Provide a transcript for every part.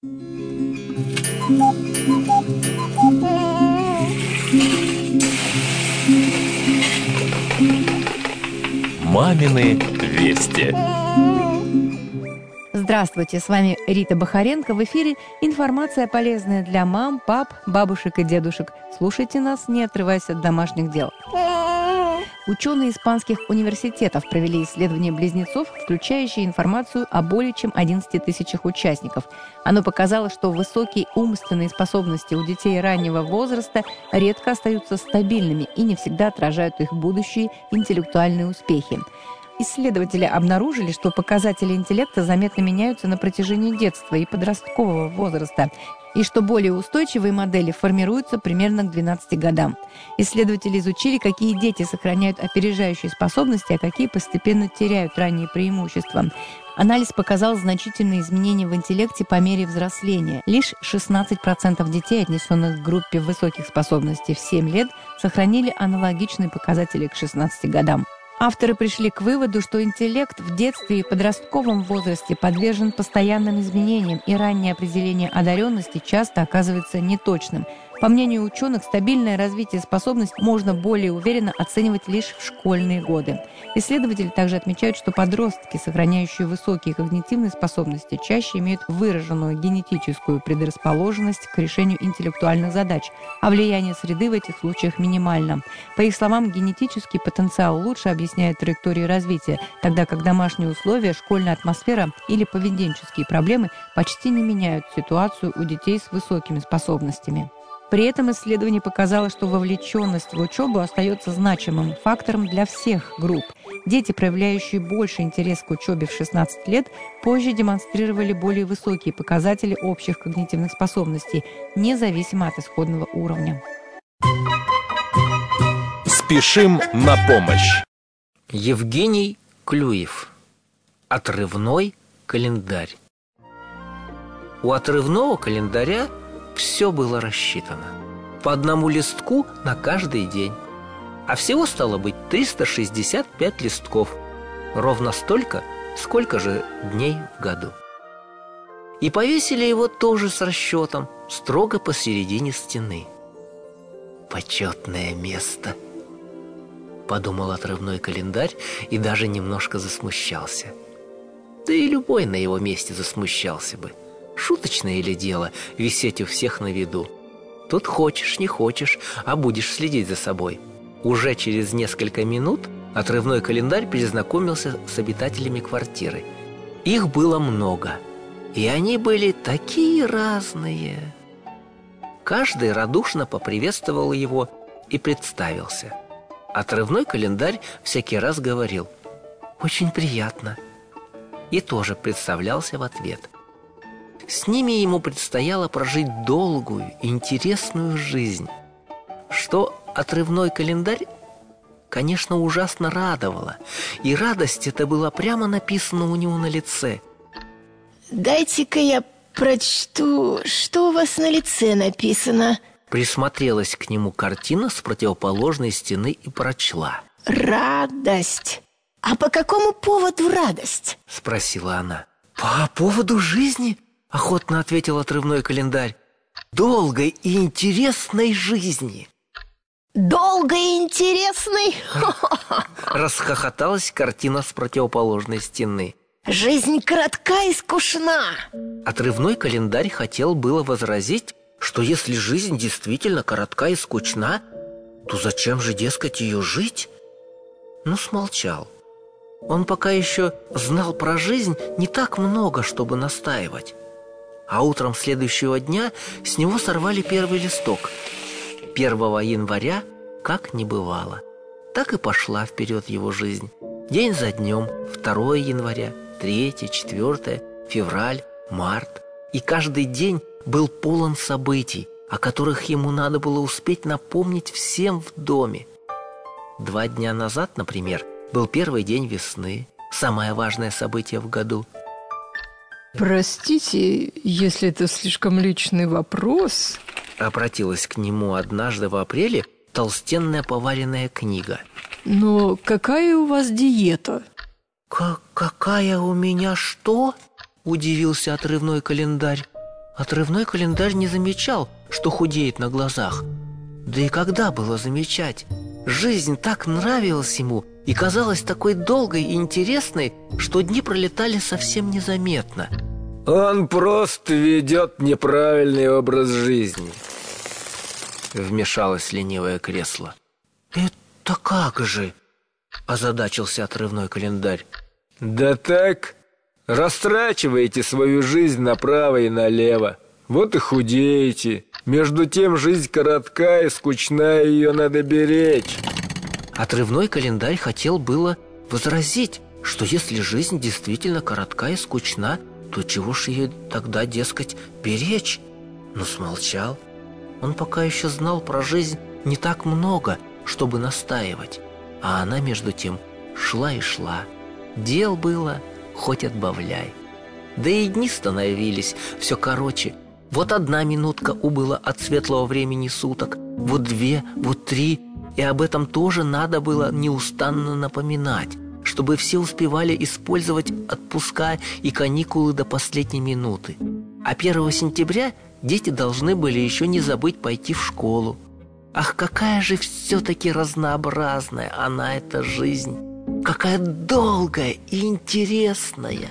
Мамины вести. Здравствуйте, с вами Рита Бахаренко. В эфире информация полезная для мам, пап, бабушек и дедушек. Слушайте нас, не отрываясь от домашних дел. Ученые испанских университетов провели исследование близнецов, включающее информацию о более чем 11 тысячах участников. Оно показало, что высокие умственные способности у детей раннего возраста редко остаются стабильными и не всегда отражают их будущие интеллектуальные успехи. Исследователи обнаружили, что показатели интеллекта заметно меняются на протяжении детства и подросткового возраста, и что более устойчивые модели формируются примерно к 12 годам. Исследователи изучили, какие дети сохраняют опережающие способности, а какие постепенно теряют ранние преимущества. Анализ показал значительные изменения в интеллекте по мере взросления. Лишь 16% детей, отнесенных к группе высоких способностей в 7 лет, сохранили аналогичные показатели к 16 годам. Авторы пришли к выводу, что интеллект в детстве и подростковом возрасте подвержен постоянным изменениям, и раннее определение одаренности часто оказывается неточным. По мнению ученых, стабильное развитие способностей можно более уверенно оценивать лишь в школьные годы. Исследователи также отмечают, что подростки, сохраняющие высокие когнитивные способности, чаще имеют выраженную генетическую предрасположенность к решению интеллектуальных задач, а влияние среды в этих случаях минимально. По их словам, генетический потенциал лучше объясняет траекторию развития, тогда как домашние условия, школьная атмосфера или поведенческие проблемы почти не меняют ситуацию у детей с высокими способностями. При этом исследование показало, что вовлеченность в учебу остается значимым фактором для всех групп. Дети, проявляющие больше интерес к учебе в 16 лет, позже демонстрировали более высокие показатели общих когнитивных способностей, независимо от исходного уровня. Спешим на помощь. Евгений Клюев. Отрывной календарь. У отрывного календаря все было рассчитано. По одному листку на каждый день. А всего стало быть 365 листков. Ровно столько, сколько же дней в году. И повесили его тоже с расчетом, строго посередине стены. «Почетное место», — подумал отрывной календарь и даже немножко засмущался. Да и любой на его месте засмущался бы. Шуточное ли дело висеть у всех на виду? Тут хочешь, не хочешь, а будешь следить за собой. Уже через несколько минут отрывной календарь перезнакомился с обитателями квартиры. Их было много, и они были такие разные. Каждый радушно поприветствовал его и представился. Отрывной календарь всякий раз говорил: «Очень приятно», и тоже представлялся в ответ. С ними ему предстояло прожить долгую и интересную жизнь, что отрывной календарь, конечно, ужасно радовало, и радость эта была прямо написана у него на лице. «Дайте-ка я прочту, что у вас на лице написано». Присмотрелась к нему картина с противоположной стены и прочла. «Радость. А по какому поводу радость?» — спросила она. «По поводу жизни», — охотно ответил отрывной календарь. «Долгой и интересной жизни». «Долгой и интересной?» Расхохоталась картина с противоположной стены. «Жизнь коротка и скучна». Отрывной календарь хотел было возразить, что если жизнь действительно коротка и скучна, то зачем же, дескать, ее жить? Но смолчал. Он пока еще знал про жизнь не так много, чтобы настаивать. А утром следующего дня с него сорвали первый листок. 1 января как не бывало. Так и пошла вперед его жизнь. День за днем, 2 января, 3, 4, февраль, март. И каждый день был полон событий, о которых ему надо было успеть напомнить всем в доме. 2 дня назад, например, был первый день весны, самое важное событие в году. «Простите, если это слишком личный вопрос», — обратилась к нему однажды в апреле толстенная поваренная книга. «но какая у вас диета?» «Какая у меня что?» — удивился отрывной календарь. Отрывной календарь не замечал, что худеет на глазах. Да и когда было замечать? Жизнь так нравилась ему и казалась такой долгой и интересной, что дни пролетали совсем незаметно. «Он просто ведет неправильный образ жизни», — вмешалось ленивое кресло. «Это как же?» – озадачился отрывной календарь. «Да так, растрачиваете свою жизнь направо и налево. Вот и худеете. Между тем жизнь коротка и скучна, ее надо беречь». Отрывной календарь хотел было возразить, что если жизнь действительно коротка и скучна, то чего ж ее тогда, дескать, беречь? Но смолчал. Он пока еще знал про жизнь не так много, чтобы настаивать. А она, между тем, шла и шла. Дел было хоть отбавляй. Да и дни становились все короче. Вот 1 минутка убыла от светлого времени суток, вот 2, вот 3. И об этом тоже надо было неустанно напоминать, чтобы все успевали использовать отпуска и каникулы до последней минуты. А 1 сентября дети должны были еще не забыть пойти в школу. Ах, какая же все-таки разнообразная она, эта жизнь! Какая долгая и интересная!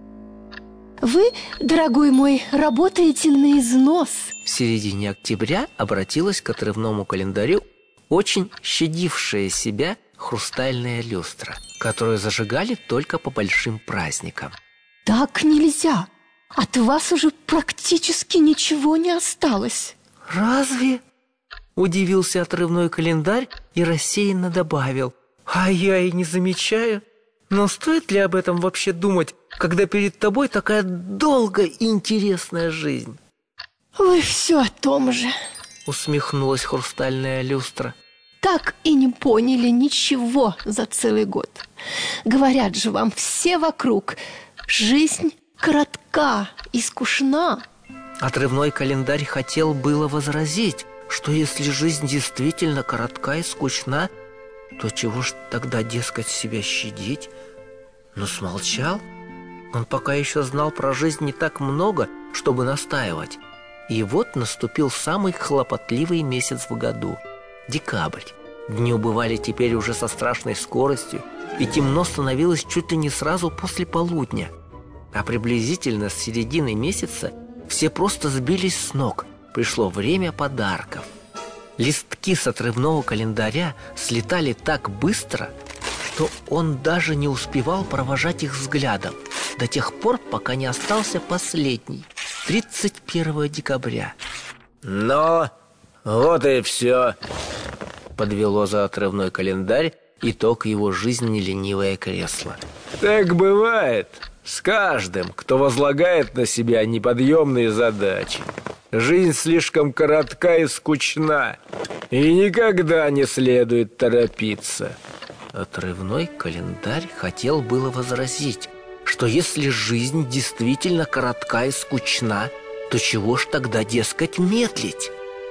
Вы, дорогой мой, работаете на износ. В середине октября обратилась к отрывному календарю очень щадившая себя хрустальная люстра, которую зажигали только по большим праздникам. Так нельзя. От вас уже практически ничего не осталось. «Разве?» – удивился отрывной календарь и рассеянно добавил: «А я и не замечаю. Но стоит ли об этом вообще думать, когда перед тобой такая долгая и интересная жизнь?» Вы все о том же. Усмехнулась хрустальная люстра. Так и не поняли ничего за целый год. Говорят же вам все вокруг: жизнь коротка и скучна. Отрывной календарь хотел было возразить, что если жизнь действительно коротка и скучна, то чего ж тогда, дескать, себя щадить? Но смолчал. Он пока еще знал про жизнь не так много, чтобы настаивать. И вот наступил самый хлопотливый месяц в году – декабрь. Дни убывали теперь уже со страшной скоростью, и темно становилось чуть ли не сразу после полудня. А приблизительно с середины месяца все просто сбились с ног. Пришло время подарков. Листки с отрывного календаря слетали так быстро, что он даже не успевал провожать их взглядом до тех пор, пока не остался последний, 31 декабря. «Ну, вот и все», — подвело за отрывной календарь итог его жизни ленивое кресло. «Так бывает с каждым, кто возлагает на себя неподъемные задачи. Жизнь слишком коротка и скучна, и никогда не следует торопиться». Отрывной календарь хотел было возразить, что если жизнь действительно коротка и скучна, то чего ж тогда, дескать, медлить?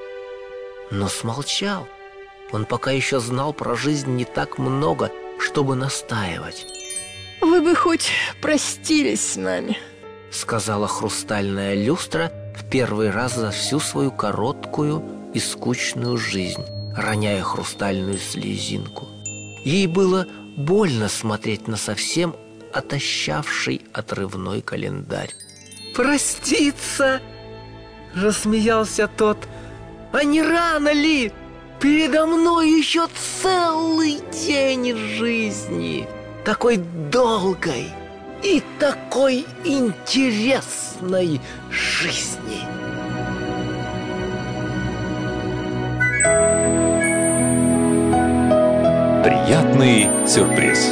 Но смолчал. Он пока еще знал про жизнь не так много, чтобы настаивать. Вы бы хоть простились с нами, сказала хрустальная люстра в первый раз за всю свою короткую и скучную жизнь, роняя хрустальную слезинку. Ей было больно смотреть на совсем отощавший отрывной календарь. «Проститься!» – рассмеялся тот. «А не рано ли? Передо мной еще целый день жизни, такой долгой и такой интересной жизни!» Приятный сюрприз.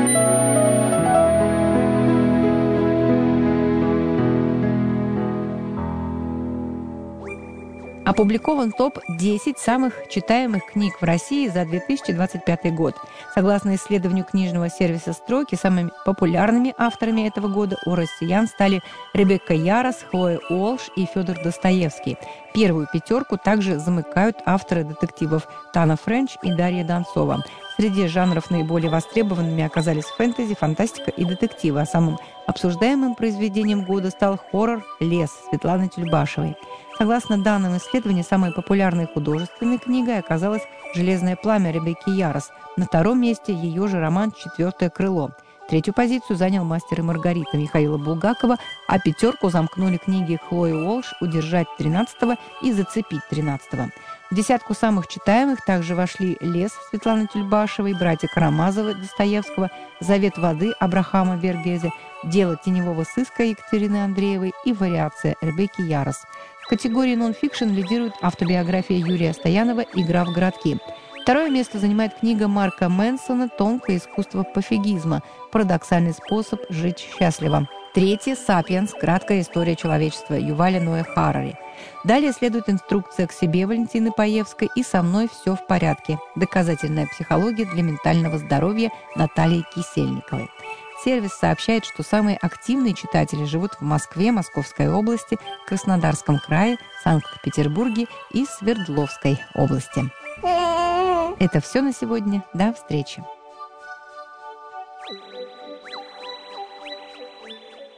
Опубликован топ-10 самых читаемых книг в России за 2025 год. Согласно исследованию книжного сервиса «Строки», самыми популярными авторами этого года у россиян стали Ребекка Ярос, Хлоя Уолш и Федор Достоевский. Первую 5 также замыкают авторы детективов Тана Френч и Дарья Донцова. Среди жанров наиболее востребованными оказались фэнтези, фантастика и детективы, а самым обсуждаемым произведением года стал хоррор «Лес» Светланы Тюльбашевой. Согласно данным исследования, самой популярной художественной книгой оказалась «Железное пламя» Ребекки Ярос. На втором месте ее же роман «Четвертое крыло». Третью позицию занял «Мастер и Маргарита» Михаила Булгакова, а пятерку замкнули книги Хлои Уолш «Удержать 13-го» и «Зацепить 13-го». В десятку самых читаемых также вошли «Лес» Светланы Тюльбашевой, «Братья Карамазовы» Достоевского, «Завет воды» Абрахама Вергезе, «Дело теневого сыска» Екатерины Андреевой и «Вариация» Ребекки Ярос. В категории нон-фикшн лидирует автобиография Юрия Стоянова «Игра в городки». Второе место занимает книга Марка Мэнсона «Тонкое искусство пофигизма. Парадоксальный способ жить счастливо». Третье «Сапиенс. Краткая история человечества» Юваля Ноэ Харари. Далее следует инструкция к себе Валентины Паевской и «Со мной все в порядке. Доказательная психология для ментального здоровья» Натальи Кисельниковой. Сервис сообщает, что самые активные читатели живут в Москве, Московской области, Краснодарском крае, Санкт-Петербурге и Свердловской области. Это все на сегодня. До встречи.